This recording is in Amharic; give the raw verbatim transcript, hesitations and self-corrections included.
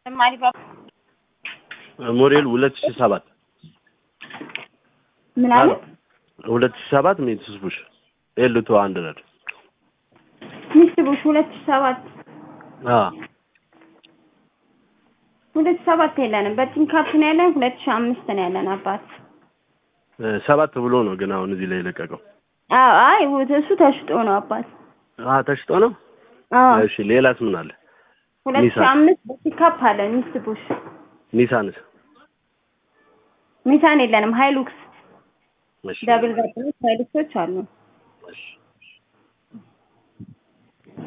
ማሪ ባባ ሞዴል ሁለት ሺህ ሰባት ምን አለ ሁለት ሺህ ሰባት ሚትሱቢሺ ኤልቱ አንድ ነድ ሚትሱቢሺ ሁለት ሺህ ሰባት አ ሁለት ሺህ ሰባት የለንም በቲም ካፕ ነው ያለን ሁለት ሺህ አምስት ነው ያለን አባት ሰባት ብሎ ነው ግን አሁን እዚህ ላይ ለቀቀው አዎ አይ እሱ ተሽጦ ነው አባት አ ተሽጦ ነው አዎ እሺ ሌላስ ምን አለ ሁለት ሺህ አምስት በቲም ካፕ አለ ሚትሱቢሺ ኒሳንስ ኒሳን የለንም ሃይሉክስ እሺ ዳብል ጋር ሃይሉክሶች አሉ እሺ